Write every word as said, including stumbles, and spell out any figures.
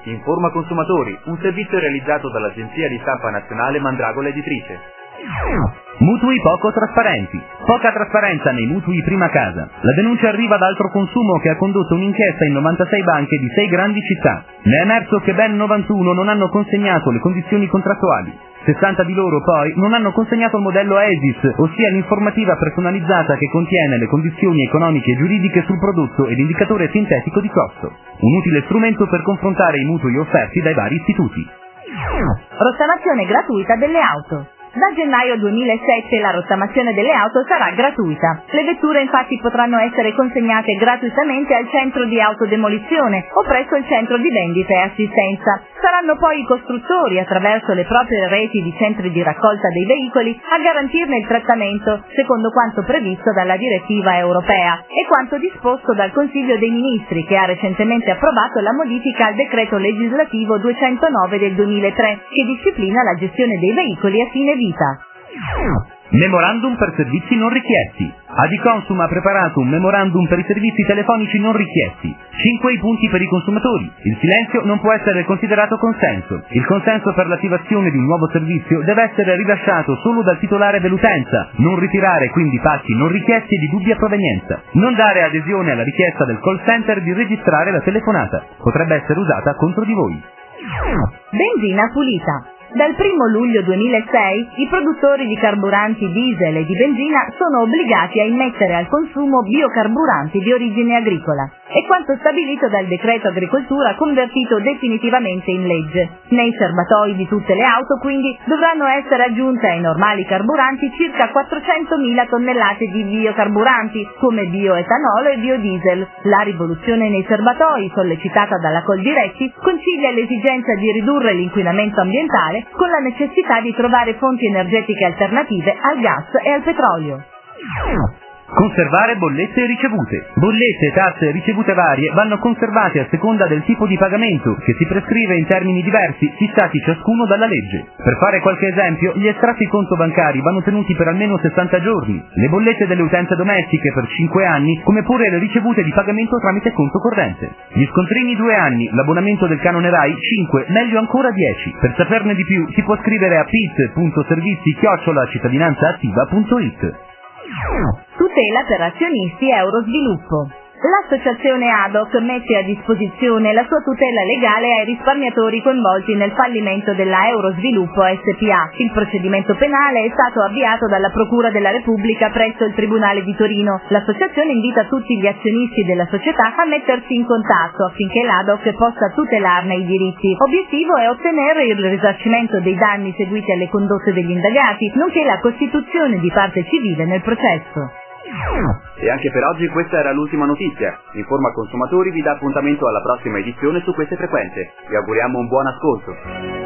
Informa consumatori, un servizio realizzato dall'agenzia di stampa nazionale Mandragola Editrice. Mutui poco trasparenti. Poca trasparenza nei mutui prima casa. La denuncia arriva da Altro Consumo, che ha condotto un'inchiesta in novantasei banche di sei grandi città. Ne è emerso che ben novantuno non hanno consegnato le condizioni contrattuali. sessanta di loro poi non hanno consegnato il modello E S I S, ossia l'informativa personalizzata che contiene le condizioni economiche e giuridiche sul prodotto e l'indicatore sintetico di costo. Un utile strumento per confrontare i mutui offerti dai vari istituti. Rottamazione gratuita delle auto. Da gennaio duemilasette la rottamazione delle auto sarà gratuita. Le vetture infatti potranno essere consegnate gratuitamente al centro di autodemolizione o presso il centro di vendita e assistenza. Saranno poi i costruttori, attraverso le proprie reti di centri di raccolta dei veicoli, a garantirne il trattamento, secondo quanto previsto dalla direttiva europea e quanto disposto dal Consiglio dei Ministri, che ha recentemente approvato la modifica al decreto legislativo duecentonove del duemilatré, che disciplina la gestione dei veicoli a fine vita. Memorandum per servizi non richiesti. Adiconsum ha preparato un memorandum per i servizi telefonici non richiesti. cinque i punti per i consumatori. Il silenzio non può essere considerato consenso. Il consenso per l'attivazione di un nuovo servizio deve essere rilasciato solo dal titolare dell'utenza. Non ritirare quindi pacchi non richiesti di dubbia provenienza. Non dare adesione alla richiesta del call center di registrare la telefonata. Potrebbe essere usata contro di voi. Benzina pulita. Dal primo luglio duemilasei i produttori di carburanti diesel e di benzina sono obbligati a immettere al consumo biocarburanti di origine agricola. È quanto stabilito dal decreto agricoltura convertito definitivamente in legge. Nei serbatoi di tutte le auto quindi dovranno essere aggiunte ai normali carburanti circa quattrocentomila tonnellate di biocarburanti come bioetanolo e biodiesel. La rivoluzione nei serbatoi, sollecitata dalla Coldiretti, concilia l'esigenza di ridurre l'inquinamento ambientale con la necessità di trovare fonti energetiche alternative al gas e al petrolio. Conservare bollette ricevute. Bollette, tasse e ricevute varie vanno conservate a seconda del tipo di pagamento, che si prescrive in termini diversi, fissati ciascuno dalla legge. Per fare qualche esempio, gli estratti conto bancari vanno tenuti per almeno sessanta giorni, le bollette delle utenze domestiche per cinque anni, come pure le ricevute di pagamento tramite conto corrente. Gli scontrini due anni, l'abbonamento del canone Rai cinque, meglio ancora dieci. Per saperne di più si può scrivere a pit punto servizi chiocciola cittadinanzaattiva punto it. Tutela per azionisti Eurosviluppo. L'associazione Ad Hoc mette a disposizione la sua tutela legale ai risparmiatori coinvolti nel fallimento della Eurosviluppo S P A. Il procedimento penale è stato avviato dalla Procura della Repubblica presso il Tribunale di Torino. L'associazione invita tutti gli azionisti della società a mettersi in contatto affinché l'Ad Hoc possa tutelarne i diritti. Obiettivo è ottenere il risarcimento dei danni seguiti alle condotte degli indagati, nonché la costituzione di parte civile nel processo. E anche per oggi questa era l'ultima notizia. Informa Consumatori vi dà appuntamento alla prossima edizione su queste frequenze. Vi auguriamo un buon ascolto.